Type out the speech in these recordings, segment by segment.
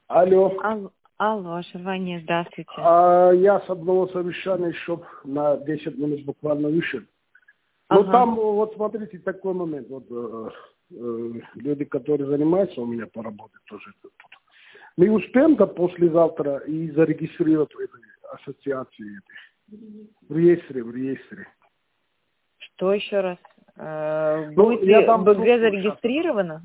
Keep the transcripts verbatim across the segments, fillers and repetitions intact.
Алло. Алло, алло, Шервания, здравствуйте. А я с одного совещания еще на десять минут буквально вышел. Ну Ага. там, вот смотрите, такой момент. Вот, э, э, люди, которые занимаются у меня по работе тоже тут. Мы успеем до послезавтра и зарегистрировать в этой ассоциации, в реестре, в реестре. Что еще раз? Э, Ну, будет я ли дам бэ трубку гэ сейчас. зарегистрировано?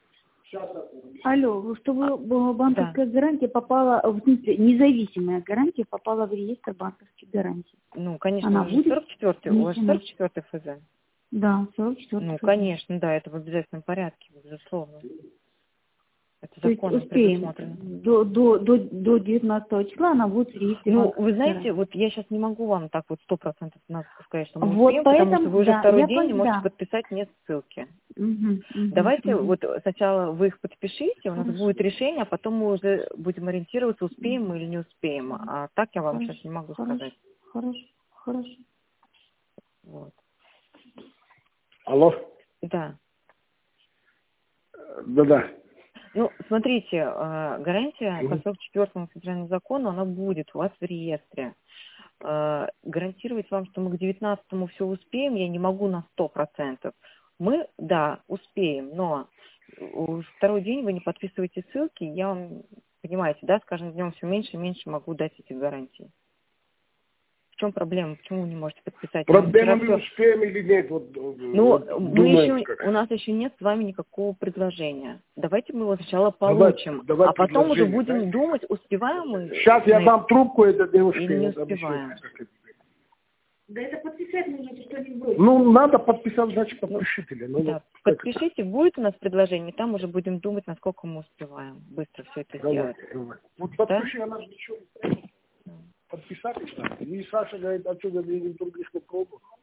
Алло, чтобы э, банковская Да. гарантия попала, в смысле, независимая гарантия попала в реестр банковских гарантий. Ну, конечно, Она у вас же будет сорок четвёртый, у вас внесена? сорок четвёртый эф зэ. Да, сорок четвёртый. Ну, конечно, да, это в обязательном порядке, безусловно. Это То есть законом успеем. предусмотрено. До, до, до, до девятнадцатого числа она будет в реестре Ну, банковских вы знаете, гарантий. вот я сейчас не могу вам так вот сто процентов сказать, что мы Вот успеем, потому поэтому, что вы уже да, второй я день не пон- можете да. подписать нет ссылки. Мгм, мгм, Давайте мгм. вот сначала вы их подпишите, у нас Хорошо. будет решение, а потом мы уже будем ориентироваться, успеем мы или не успеем. А так я вам Хорошо, сейчас не могу хорошо, сказать. хорошо, хорошо. Вот. Алло? Да. Да-да. Ну, смотрите, э, гарантия по сорок четвёртому федеральному закону, она будет у вас в реестре. Э, Гарантировать вам, что мы к девятнадцатому все успеем, я не могу на сто процентов. Мы, да, успеем, но у- второй день вы не подписываете ссылки, я вам, понимаете, да, с каждым днем все меньше и меньше могу дать эти гарантии. В чем проблема? Почему вы не можете подписать? Я вам Проблема, вчера мы всё- успеем или нет? Вот, Ну, вот мы думаете еще, как? у нас еще нет с вами никакого предложения. Давайте мы его сначала Давай, получим, давай а потом уже предложение, будем да? думать, успеваем мы Сейчас я на- дам трубку этой девушке. или не вот объясню, успеваем. как это. Да это подписать нужно, что не бросить. Ну, надо подписать, значит, подпишите. Ну, Да, вот, как это? подпишите, будет у нас предложение, там уже будем думать, насколько мы успеваем быстро все это Давай, сделать. давай. Вот Да? подпиши, она же ничего. Подписать, кстати. И Саша говорит, а что, я не других не пробовал.